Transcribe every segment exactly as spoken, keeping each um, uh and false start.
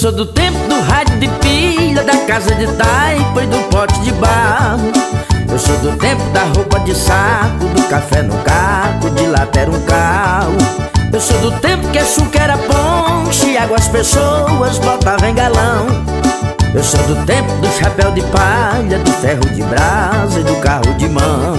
sou do tempo do rádio de pilha, da casa de taipa e do pote de barro. Eu sou do tempo da roupa de saco, do café no caco, de lata era um carro. Eu sou do tempo que açúcar era ponche, água as pessoas botavam em galão. Eu sou do tempo do chapéu de palha, do ferro de brasa e do carro de mão.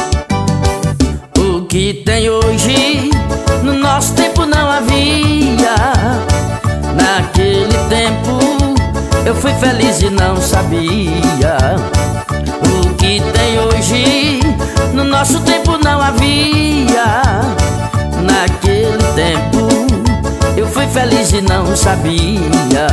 O que tem hoje, no nosso tempo não havia. Naquele tempo eu fui feliz e não sabia. O que tem hoje, no nosso tempo não havia. Naquele tempo eu fui feliz e não sabia.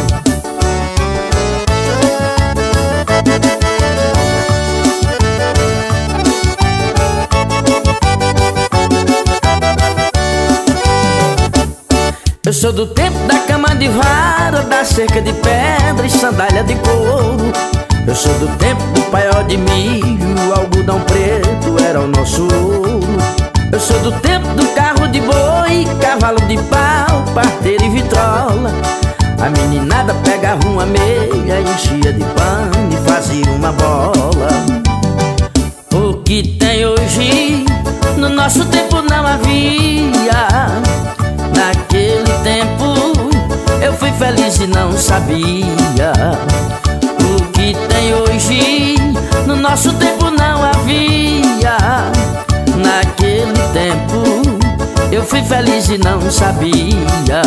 Eu sou do tempo da cama de vara, da cerca de pedra e sandália de couro. Eu sou do tempo do paiol de milho, algodão preto era o nosso ouro. Eu sou do tempo do carro de boi, cavalo de pau, parteira e vitrola. A meninada pegava uma meia, enchia de pano e fazia uma bola. O que tem hoje, no nosso tempo não havia. Naquele tempo eu fui feliz e não sabia. O que tem hoje, no nosso tempo não havia. Naquele tempo eu fui feliz e não sabia.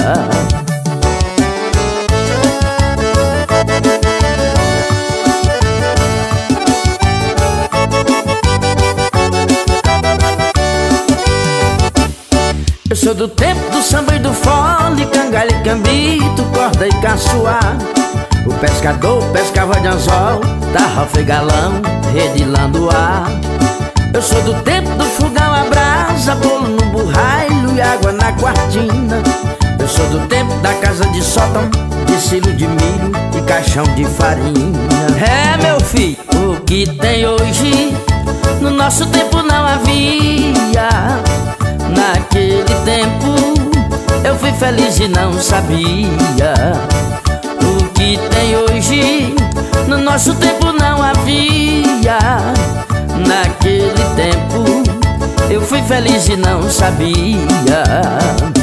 Eu sou do tempo do samba e do fole, cangalha e cambito, corda e caçoar. O pescador pescava de anzol, tarrafa e galão, redilando o ar. Eu sou do tempo do fogão a brasa, bolo no burrailho e água na quartina. Eu sou do tempo da casa de sótão, de silo de milho e caixão de farinha. É, meu filho, o que tem hoje, no nosso tempo não havia. Naquele tempo eu fui feliz e não sabia. O que tem hoje, no nosso tempo não havia. Naquele tempo eu fui feliz e não sabia.